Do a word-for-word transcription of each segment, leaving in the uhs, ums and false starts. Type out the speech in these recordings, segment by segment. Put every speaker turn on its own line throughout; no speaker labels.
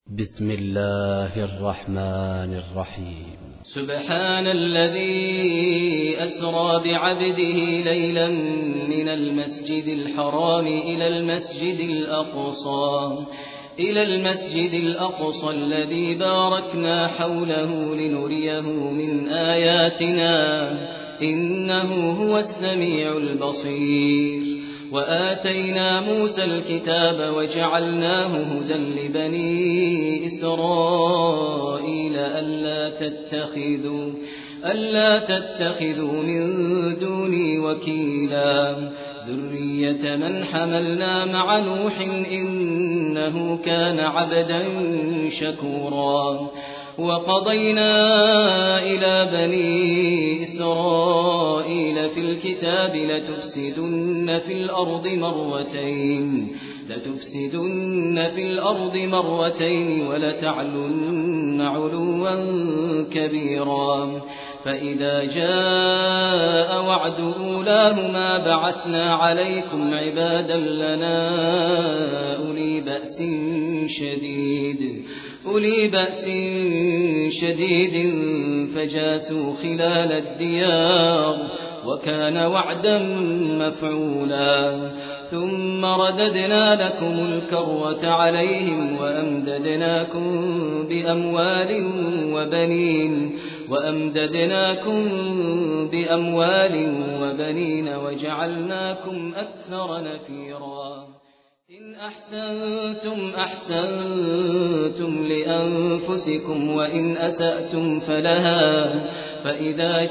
بسم الله الرحمن الرحيم.
سبحان الذي أسرى بعبده ليلا من المسجد الحرام إلى المسجد الأقصى إلى المسجد الأقصى الذي باركنا حوله لنريه من آياتنا إنه هو السميع البصير. وآتينا موسى الكتاب وجعلناه هدى لبني إسرائيل ألا تتخذوا ألا تتخذوا من دوني وكيلا ذرية من حملنا مع نوح إنه كان عبدا شكورا. وقضينا إلى بني إسرائيل في الكتاب لتفسدن في الأرض مرتين لتفسدن في الأرض مرتين ولتعلن علوا كبيرا. فإذا جاء وعد أولاهما بعثنا عليكم عبادا لنا أولي بأس شديد أولي بأس شديد فجاسوا خلال الديار وكان وعدا مفعولا. ثم رددنا لكم الكرة عليهم وأمددناكم بأموال وبنين وأمددناكم بأموال وبنين وجعلناكم أكثر نفيرا. إن أحسنتم أحسنتم لأنفسكم وإن أسأتم فلها. فإذا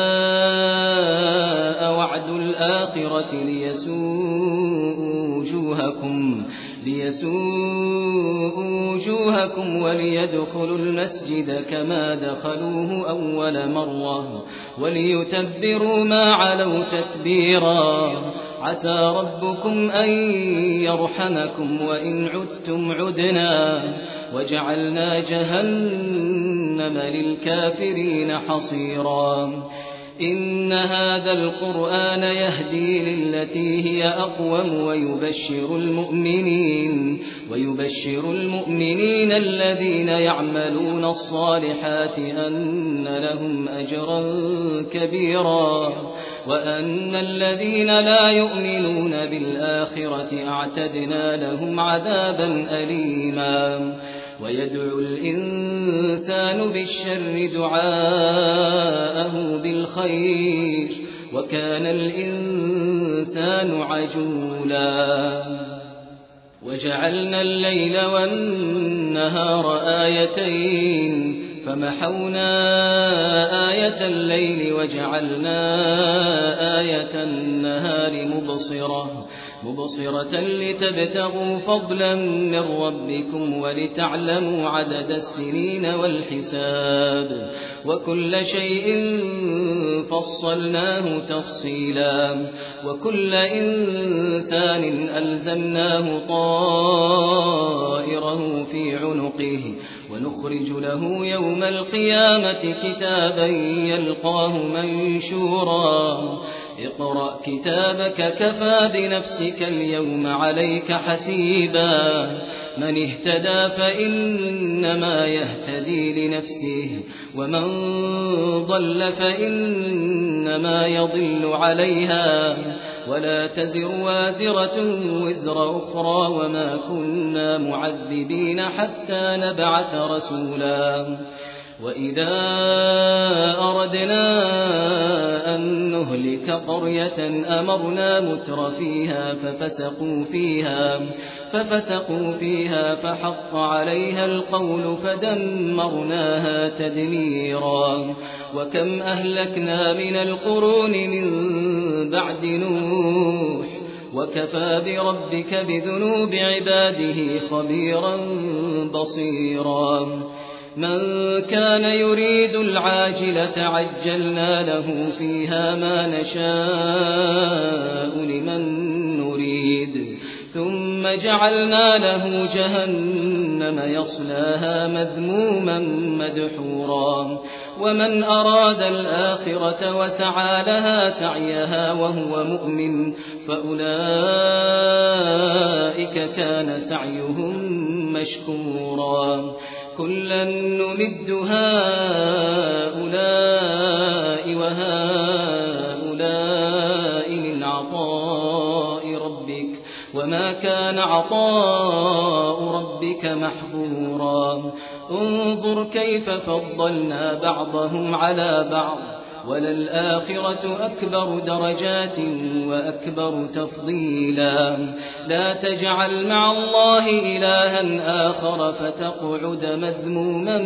جاء وعد الآخرة ليسوءوا وجوهكم ليسوءوا وجوهكم وليدخلوا المسجد كما دخلوه أول مرة وليتبروا ما علوا تتبيرا. عسى ربكم أن يرحمكم وإن عدتم عدنا وجعلنا جهنم للكافرين حصيرا. إن هذا القرآن يهدي للتي هي أقوم ويبشر المؤمنين ويبشر المؤمنين الذين يعملون الصالحات أن لهم أجرا كبيرا وأن الذين لا يؤمنون بالآخرة أعتدنا لهم عذابا أليما. ويدعو الإنسان بالشر دعاءه بالخير وكان الإنسان عجولا. وجعلنا الليل والنهار آيتين فمحونا آية الليل وجعلنا آية النهار مبصرة مبصرة لتبتغوا فضلا من ربكم ولتعلموا عدد السنين والحساب وكل شيء فصلناه تفصيلا. وكل إنسان ألزمناه طائره في عنقه ونخرج له يوم القيامة كتابا يلقاه منشورا. اقرأ كتابك كفى بنفسك اليوم عليك حسيبا. من اهتدى فإنما يهتدي لنفسه ومن ضل فإنما يضل عليها ولا تزر وازرة وزر أخرى وما كنا معذبين حتى نبعث رسولا. وإذا أردنا أن نهلك قرية أمرنا متر فيها ففسقوا فيها ففسقوا فيها فحق عليها القول فدمرناها تدميرا. وكم أهلكنا من القرون من بعد نوح وكفى بربك بذنوب عباده خبيرا بصيرا. من كان يريد العاجلة عجلنا له فيها ما نشاء لمن نريد ثم جعلنا له جهنم يصلاها مذموما مدحورا ومن أراد الآخرة وسعى لها سعيها وهو مؤمن فأولئك كان سعيهم مشكورا كلا نمد هؤلاء وهؤلاء من عطاء ربك وما كان عطاء ربك محظورا انظر كيف فضلنا بعضهم على بعض وللآخرة أكبر درجات وأكبر تفضيلا لا تجعل مع الله إلها آخر فتقعد مذموما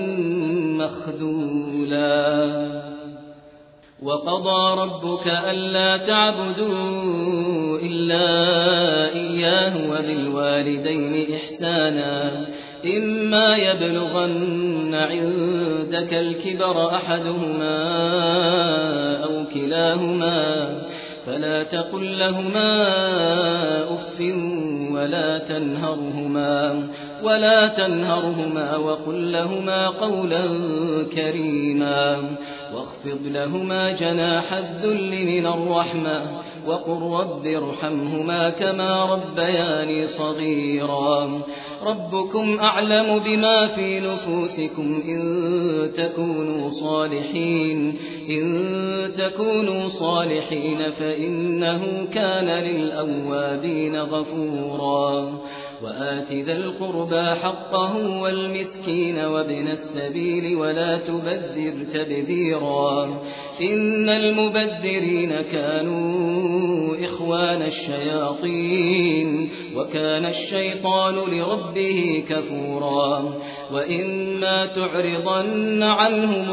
مخذولا وقضى ربك ألا تعبدوا إلا إياه وبالوالدين إحسانا إما يبلغن عندك الكبر أحدهما أو كلاهما فلا تقل لهما أف ولا تنهرهما ولا تنهرهما وقل لهما قولا كريما واخفض لهما جناح الذل من الرحمة وقل رب ارحمهما كما ربياني صغيرا ربكم أعلم بما في نفوسكم إن تكونوا صالحين إن تكونوا صالحين فإنه كان للأوابين غفورا وآت ذا القربى حقه والمسكين وابن السبيل ولا تبذر تبذيرا إن المبذرين كانوا إخوان الشياطين وكان الشيطان لربه كفورا وإما تعرضن عنهم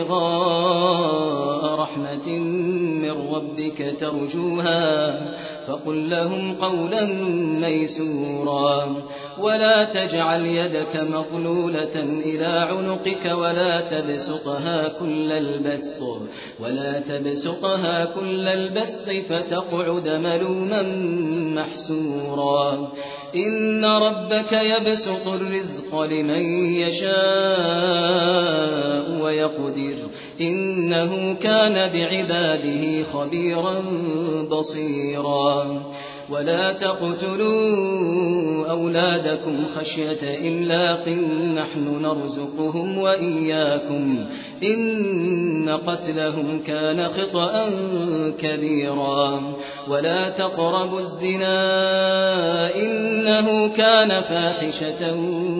ابتغاء رحمة من ربك ترجوها فقل لهم قولا ميسورا ولا تجعل يدك مغلولة إلى عنقك ولا تبسطها كل البسط ولا تبسطها كل البسط فتقعد ملوما محسورا إن ربك يبسط الرزق لمن يشاء ويقدر إنه كان بعباده خبيرا بصيرا ولا تقتلوا أولادكم خشية إملاق نحن نرزقهم وإياكم إن قتلهم كان خطأ كبيرا ولا تقربوا الزنا إنه كان فاحشة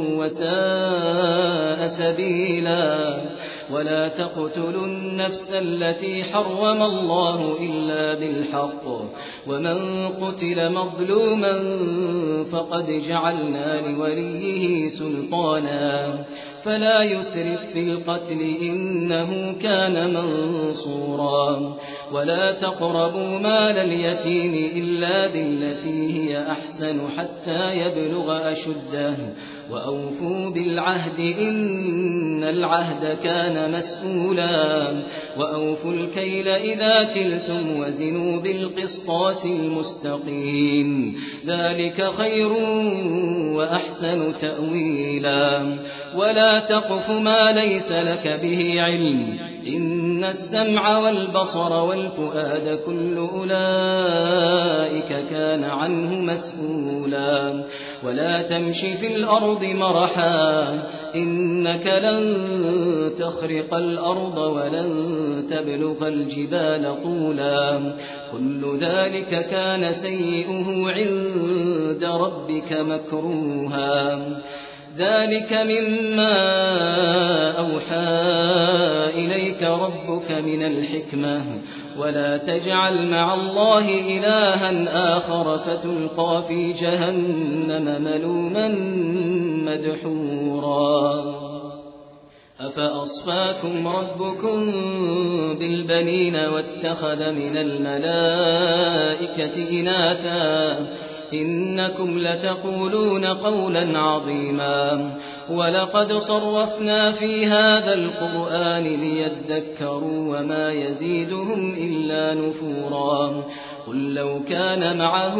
وساء سبيلا ولا تقتلوا النفس التي حرم الله إلا بالحق ومن قتل مظلوما فقد جعلنا لوليه سلطانا فلا يسرف في القتل إنه كان منصورا ولا تقربوا مال اليتيم إلا بالتي هي أحسن حتى يبلغ أشده وأوفوا بالعهد إن العهد كان مسؤولا وأوفوا الكيل إذا كلتم وزنوا بالقسطاس المستقيم ذلك خير وأحسن تأويلا ولا تقف ما ليس لك به علم إن السمع والبصر والفؤاد كل أولئك كان عنه مسؤولا ولا تمش في الأرض مرحا إنك لن تخرق الأرض ولن تبلغ الجبال طولا كل ذلك كان سيئه عند ربك مكروها ذلك مما أوحى إليك ربك من الحكمة ولا تجعل مع الله إلها آخر فتلقى في جهنم ملوما مدحورا أفأصفاكم ربكم بالبنين واتخذ من الملائكة إناثا إنكم لتقولون قولا عظيما ولقد صرفنا في هذا القرآن ليذكروا وما يزيدهم إلا نفورا قل لو كان معه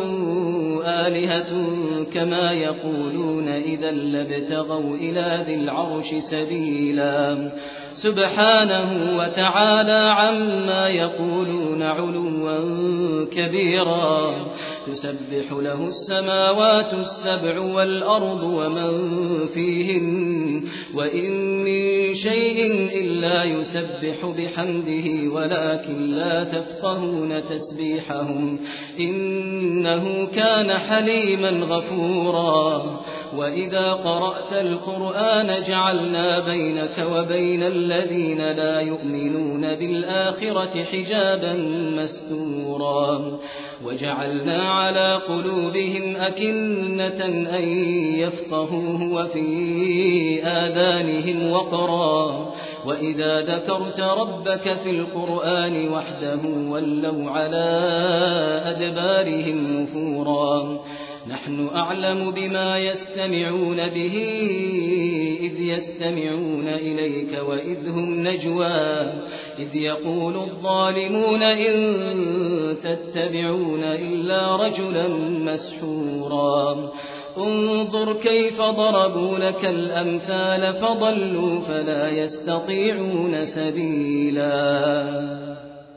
آلهة كما يقولون إذا لابتغوا إلى ذي العرش سبيلا سبحانه وتعالى عما يقولون علوا كبيرا تسبح له السماوات السبع والأرض ومن فيهن وإن من شيء إلا يسبح بحمده ولكن لا تفقهون تسبيحهم إنه كان حليما غفورا وإذا قرأت القرآن جعلنا بينك وبين الذين لا يؤمنون بالآخرة حجابا مستورا وجعلنا على قلوبهم أكنة أن يفقهوه وفي آذانهم وقرا وإذا ذكرت ربك في القرآن وحده ولوا على أدبارهم نفورا نحن أعلم بما يستمعون به إذ يستمعون إليك وإذ هم نجوى إذ يقول الظالمون إن تتبعون إلا رجلا مسحورا انظر كيف ضربوا لك الأمثال فضلوا فلا يستطيعون سبيلا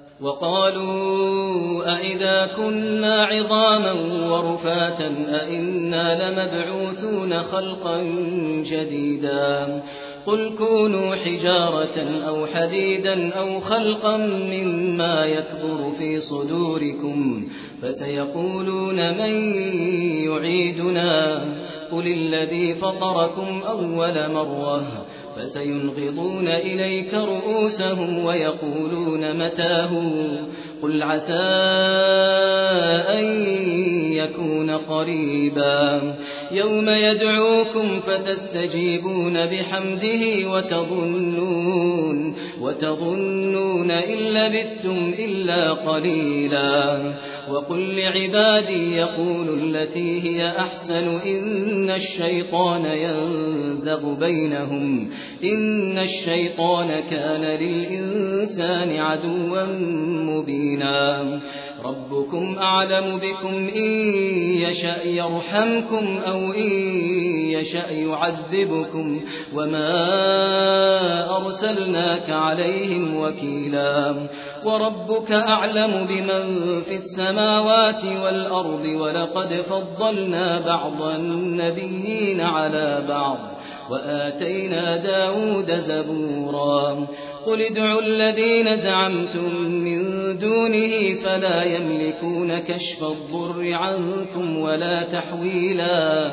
وقالوا أئذا كنا عظاما ورفاتا أئنا لمبعوثون خلقا جديدا قل كونوا حجارة أو حديدا أو خلقا مما يكبر في صدوركم فسيقولون من يعيدنا قل الذي فطركم أول مرة فسينغضون إليك رؤوسهم ويقولون متاه قل عسى أن يكون قريبا يوم يدعوكم فتستجيبون بحمده وتظنون وتظنون إن لبثتم إلا قليلا وقل لعبادي يقولوا التي هي أحسن إن الشيطان ينزغ بينهم إن الشيطان كان للإنسان عدوا مبينا ربكم أعلم بكم إن يشأ يرحمكم أو إن يشأ يعذبكم وما أرسلناك عليهم وكيلا وربك أعلم بمن في السماوات والأرض ولقد فضلنا بعض النبيين على بعض وآتينا داود زبورا قل ادعوا الذين زعمتم من دونه فلا يملكون كشف الضر عنكم ولا تحويلا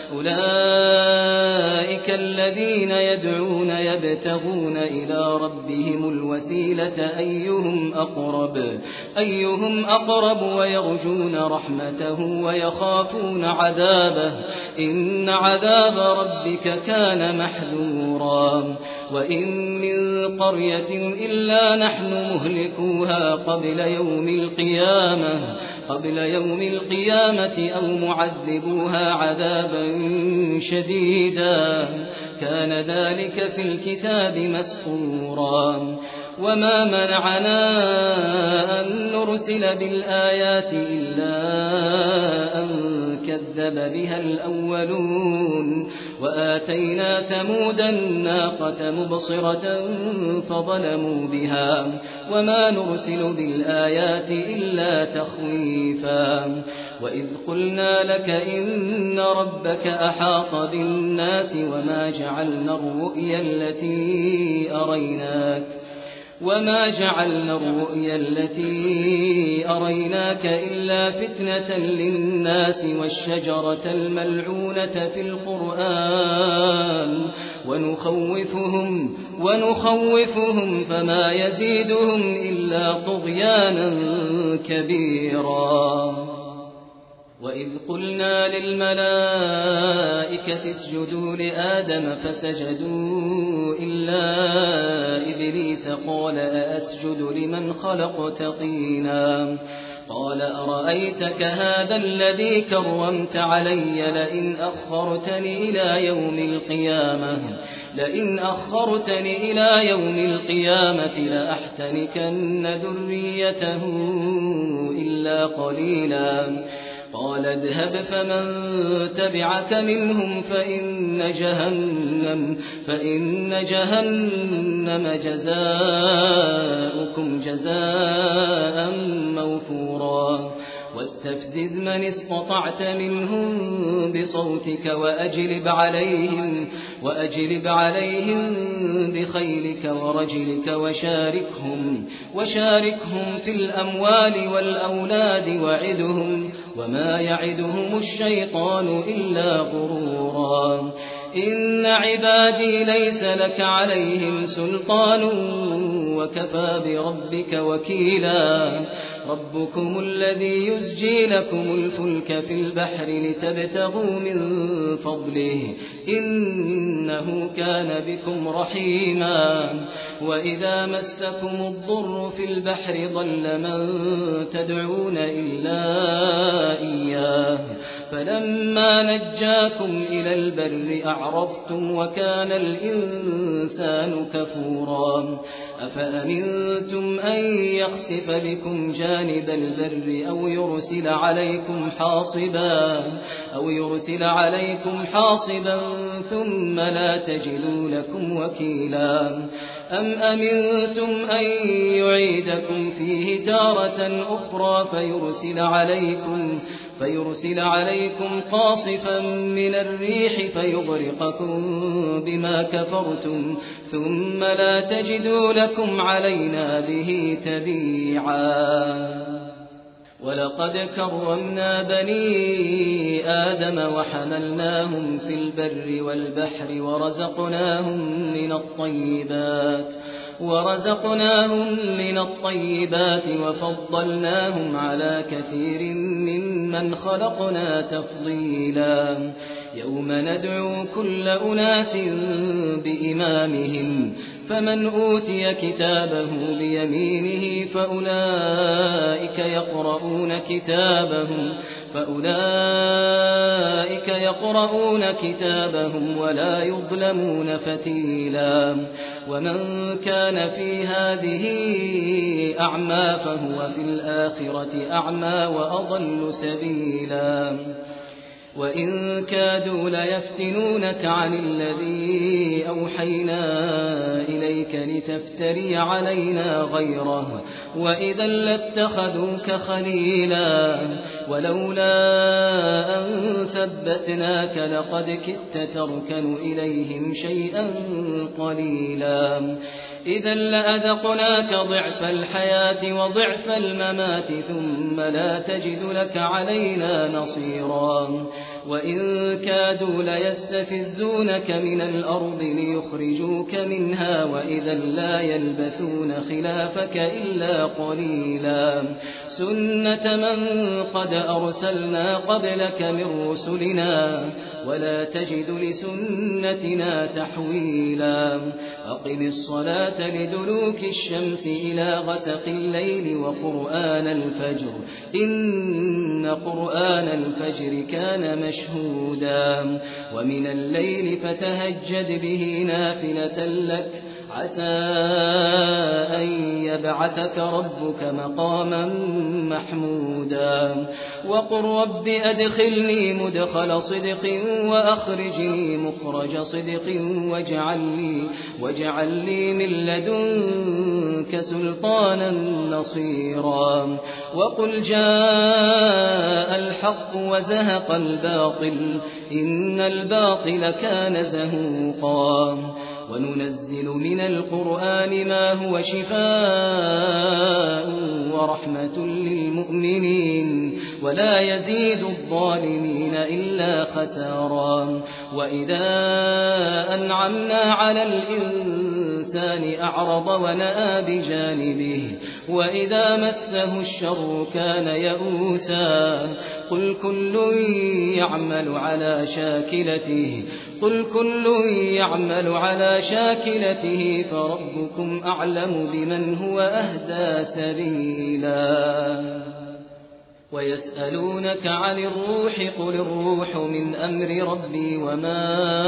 أولئك الذين يدعون يبتغون إلى ربهم الوسيلة أيهم أقرب أيهم أقرب ويرجون رحمته ويخافون عذابه إن عذاب ربك كان محذورا وإن من قرية إلا نحن مهلكوها قبل يوم القيامة قبل يوم القيامة أو معذبوها عذابا شديدا كان ذلك في الكتاب مسطورا وما منعنا أن نرسل بالآيات إلا أن كذب بها الأولون وآتينا ثمود الناقة مبصرة فظلموا بها وما نرسل بالآيات إلا تخويفا وإذ قلنا لك إن ربك أحاط بالناس وما جعلنا الرؤيا التي أريناك وما جعلنا الرؤيا التي أريناك إلا فتنة للناس والشجرة الملعونة في القرآن ونخوفهم, ونخوفهم فما يزيدهم إلا طغيانا كبيرا وإذ قلنا للملائكة اسجدوا لآدم فسجدوا إلا إبليس قال أأسجد لمن خلقت طينا قال أرأيتك هذا الذي كرمت علي لئن أخرتني إلى يوم القيامة لئن أخرتني إلى يوم القيامة لأحتنكن ذريته إلا قليلا قال اذهب فمن تبعك منهم فإن جهنم فإن جهنم جزاؤكم جزاء موفورا واستفزز من استطعت منهم بصوتك وأجلب عليهم وأجلب عليهم بخيلك ورجلك وشاركهم وشاركهم في الأموال والأولاد وعدهم وما يعدهم الشيطان إلا غرورا إن عبادي ليس لك عليهم سلطان وكفى بربك وكيلا ربكم الذي يزجي لكم الفلك في البحر لتبتغوا من فضله إنه كان بكم رحيما وإذا مسكم الضر في البحر ضل من تدعون إلا إياه فلما نجاكم إلى البر أعرضتم وكان الإنسان كفورا أفأمنتم أن يخسف بكم جانب البر أو يرسل عليكم حاصبا أو يرسل عليكم حاصبا ثم لا تجدوا لكم وكيلا أم أمنتم أن يعيدكم فيه تارة أخرى فيرسل عليكم فيرسل عليكم قاصفا من الريح فيغرقكم بما كفرتم ثم لا تجدوا لكم علينا به تبيعا ولقد كرمنا بني آدم وحملناهم في البر والبحر ورزقناهم من الطيبات ورزقناهم من الطيبات وفضلناهم على كثير ممن خلقنا تفضيلا يوم ندعو كل أناس بإمامهم فمن أوتي كتابه بيمينه فأولئك يقرؤون كتابهم فأولئك يقرؤون كتابهم ولا يظلمون فتيلا ومن كان في هذه أعمى فهو في الآخرة أعمى وأضل سبيلا وإن كادوا ليفتنونك عن الذي أوحينا إليك لتفتري علينا غيره وإذا لاتخذوك خليلا ولولا أن ثبتناك لقد كدت تركن إليهم شيئا قليلا إذا لأذقناك ضعف الحياة وضعف الممات ثم لا تجد لك علينا نصيرا وإن كادوا ليستفزونك من الأرض ليخرجوك منها وإذا لا يلبثون خلافك إلا قليلا سنة من قد أرسلنا قبلك من رسلنا ولا تجد لسنتنا تحويلا أقم الصلاة لدلوك الشمس إلى غسق الليل وقرآن الفجر إن قرآن الفجر كان مشهودا ومن الليل فتهجد به نافلة لك عسى أن يبعثك ربك مقاما محمودا وقل رب أدخلني مدخل صدق وأخرجني مخرج صدق واجعل لي, واجعل لي من لدنك سلطانا نصيرا وقل جاء الحق وزهق الباطل إن الباطل كان زهوقا وننزل من القرآن ما هو شفاء ورحمة للمؤمنين ولا يزيد الظالمين إلا خسارا وإذا أنعمنا على الإنسان أعرض ونأى بجانبه وإذا مسه الشر كان يئوسا قل كل يعمل على شاكلته قل كل يعمل على شاكلته فربكم أعلم بمن هو أهدى سبيلا ويسألونك عن الروح قل الروح من أمر ربي وما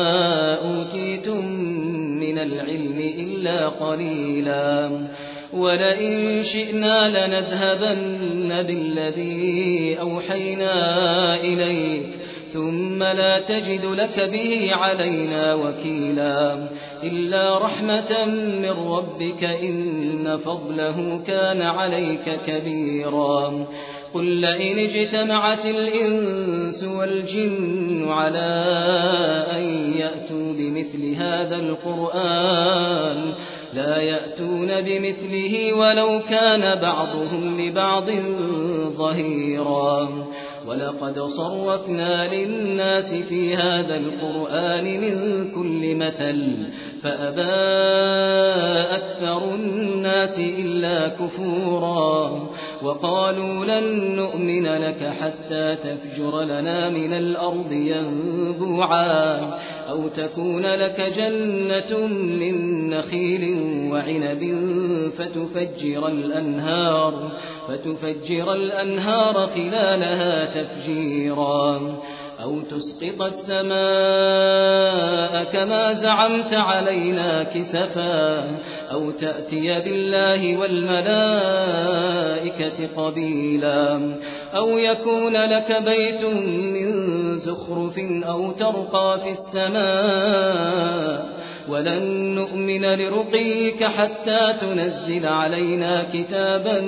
أوتيتم من العلم إلا قليلا ولئن شئنا لنذهبن بالذي أوحينا إليك ثم لا تجد لك به علينا وكيلا إلا رحمة من ربك إن فضله كان عليك كبيرا قل لئن اجتمعت الإنس والجن على أن يأتوا بمثل هذا القرآن لا يأتون بمثله ولو كان بعضهم لبعض ظهيرا ولقد صرفنا للناس في هذا القرآن من كل مثل فأبى أكثر الناس إلا كفورا وقالوا لن نؤمن لك حتى تفجر لنا من الأرض ينبوعا أو تكون لك جنة من نخيل وعنب فتفجر الأنهار فتفجر الأنهار خلالها تفجيرا أو تسقط السماء كما زعمت علينا كسفا أو تأتي بالله والملائكة قبيلا أو يكون لك بيت من زخرف أو ترقى في السماء ولن نؤمن لرقيك حتى تنزل علينا كتابا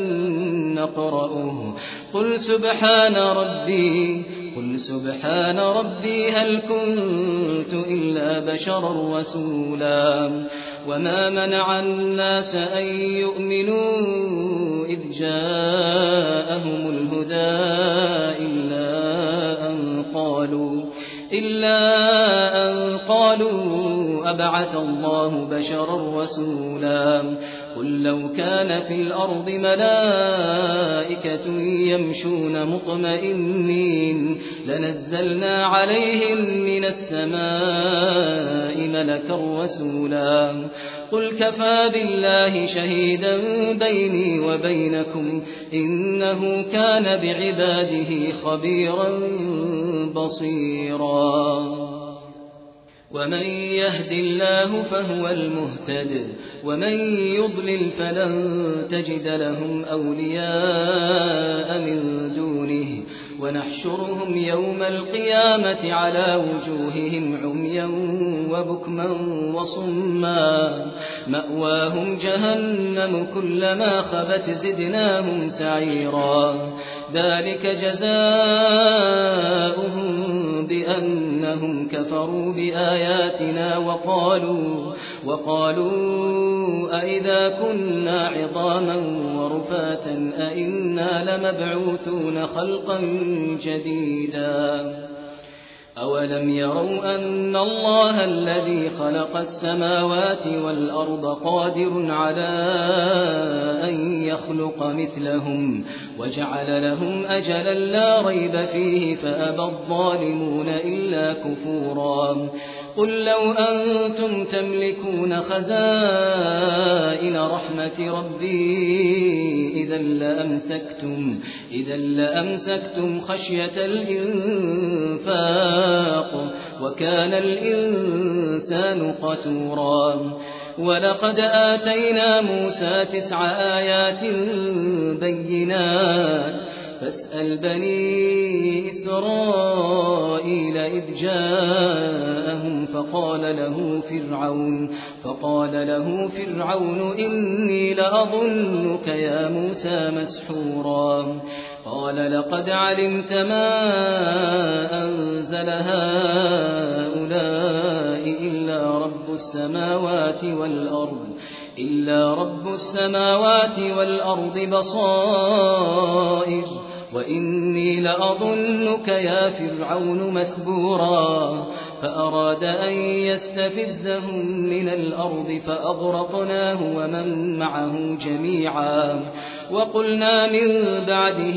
نقرأه قل سبحان ربي قل سبحان ربي هل كنت إلا بشرا رسولا وما منع الناس أن يؤمنوا إذ جاءهم الهدى إلا أن قالوا إلا أن قالوا أبعث الله بشرا رسولا قل لو كان في الأرض ملائكة يمشون مطمئنين لنزلنا عليهم من السماء ملكا رسولا قل كفى بالله شهيدا بيني وبينكم إنه كان بعباده خبيرا بصيرا ومن يهد الله فهو المهتد ومن يضلل فلن تجد لهم أولياء من دونه ونحشرهم يوم القيامة على وجوههم عميا وبكما وصما مأواهم جهنم كلما خبت زدناهم سعيرا ذلك جزاؤهم بأنهم كفروا بآياتنا وقالوا وقالوا أئذا كنا عظاما ورفاتا أئنا لمبعوثون خلقا جديدا أولم يروا أن الله الذي خلق السماوات والأرض قادر على أن يخلق مثلهم وجعل لهم أجلا لا ريب فيه فأبى الظالمون إلا كفورا قل لو أنتم تملكون خزائن رحمة ربي إذا لأمسكتم, إذا لأمسكتم خشية الإنفاق وكان الإنسان قتورا ولقد آتينا موسى تسع آيات بينات فاسأل بني إسرائيل إذ جاءهم فقال له فرعون فقال له فرعون إني لأظنك يا موسى مسحورا قال لقد علمت ما أنزل هؤلاء إلا رب السماوات والأرض إلا رب السماوات والأرض بصائر وإني لأظنك يا فرعون مثبورا فأراد أن يستفزهم من الأرض فأغرقناه ومن معه جميعا وقلنا من بعده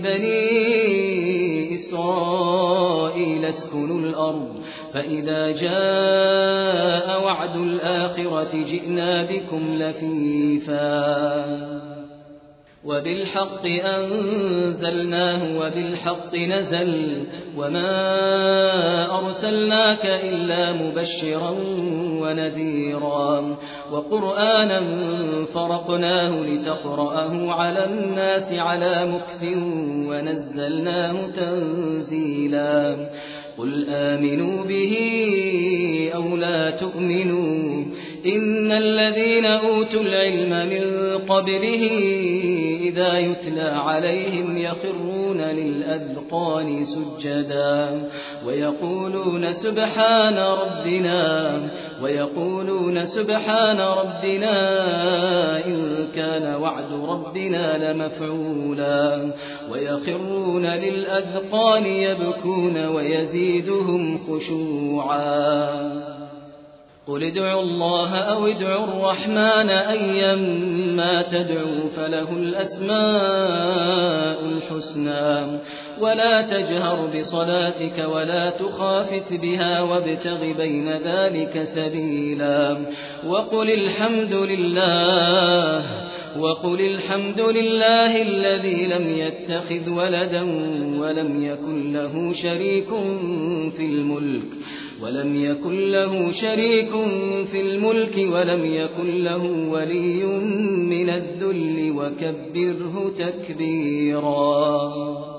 لبني إسرائيل اسكنوا الأرض فإذا جاء وعد الآخرة جئنا بكم لفيفا وبالحق أنزلناه وبالحق نزل وما أرسلناك إلا مبشرا ونذيرا وقرآنا فرقناه لتقرأه على الناس على مكث ونزلناه تنزيلا قل آمنوا به أو لا تؤمنوا إن الذين أوتوا العلم من قبله إذا يتلى عليهم يخرون للأذقان سجدا ويقولون سبحان ربنا ويقولون سبحان ربنا إن كان وعد ربنا لمفعولا ويخرون للأذقان يبكون ويزيدهم خشوعا قل ادعوا الله أو ادعوا الرحمن أيما تدعوا فله الأسماء الحسنى ولا تجهر بصلاتك ولا تخافت بها وابتغ بين ذلك سبيلا وقل الحمد لله وقل الحمد لله الذي لم يتخذ ولدا ولم يكن له شريك في الملك ولم يكن له شريك في الملك ولم يكن له ولي من الذل وكبره تكبيرا.